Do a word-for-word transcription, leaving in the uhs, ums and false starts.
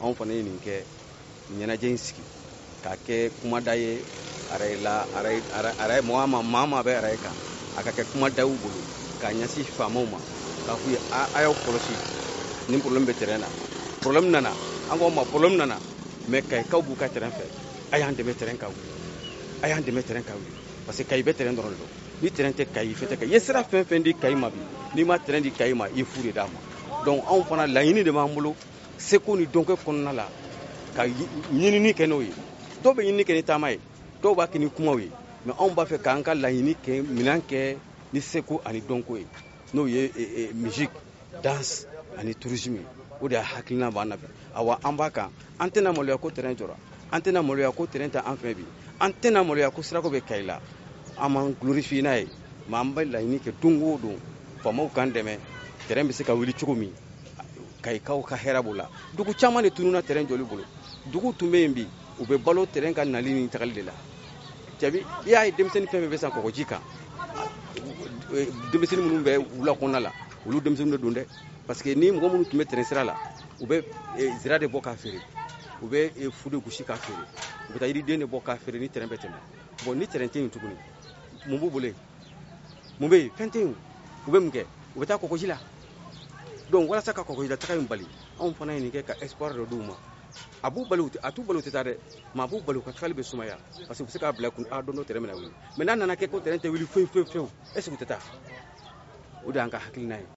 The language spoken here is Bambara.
anw fana ye nin kɛ ɲɛnajɛ in sigi k'a kɛ kumada ye araye la araye araye maa maa maa bɛ araye kan a ka kɛ kumadaw bolo k'a ɲɛsin faamaw ma k'a f'u ye a y'aw kɔlɔsi nin problème bɛ terrain na problème nana an ko ma problème nana mais kayikaw b'u ka terrain fɛ a y'an dɛmɛ terrain ka wuli a y'an dɛmɛ terrain ka wuli parce que kayi bɛ terrain dɔrɔn de don ni terrain tɛ kayi fɛ tɛ kayi ye sira fɛn fɛn di kayi ma bi n'i ma terrain di kayi ma i fu de d'a ma donc anw fana laɲini de b'an bolo seko ni dɔnko kɔnɔna la ka ɲinini kɛ n'o ye dɔw bɛ ɲinini kɛ ni taama ye dɔw b'a kɛ ni kumaw ye mais anw b'a fɛ k'an ka laɲini kɛ minɛn kɛ ni seko ani dɔnko ye n'o ye musique danse ani tourisme o de y'a hakilina b'an na bi awa an b'a kan an tɛna maloya ko terrain jɔra an tɛna maloya ko terrain tɛ an fɛ bi an tɛna maloya ko sirako bɛ kayi la an m'an glorifier n'a ye mais an bɛ laɲini kɛ don o don faamaw k'an dɛmɛ terrain bɛ se ka wuli cogo min kayikaw ka hɛrɛ b'o la dugu caman de tununna terrain jɔli bolo dugu tun bɛ yen bi u bɛ balo terrain ka nali ni tagali de la jabi i y'a ye denmisɛnnin fɛn fɛn bɛ san kɔgɔji kan denmisɛnnin minnu bɛ wula kɔnɔna la olu denmisɛnninw de don dɛ parce que ni mɔgɔ minnu tun bɛ terrain sira la u bɛ zira de bɔ k'a feere u bɛ fu de gosi k'a feere u bɛ taa yiriden de bɔ k'a feere ni terrain bɛ tɛmɛ bon ni terrain tɛ yen tuguni mun b'u bolo yen mun bɛ yen fɛn tɛ yen u bɛ mun kɛ u bɛ taa kɔgɔji la donc walasa ka kɔgɔjila taga in bali anw fana ye nin kɛ ka espoir dɔ d'u ma a b'u bali a t'u bali u tɛ taa dɛ mais a b'u bali u ka tagali bɛ sumaya parce que u bɛ se k'a bila kun a don dɔ terrain bɛna wuli mais n'a nana kɛ ko terrain tɛ wuli fewu fewu fewu est ce que u tɛ taa o de y'an ka hakilina ye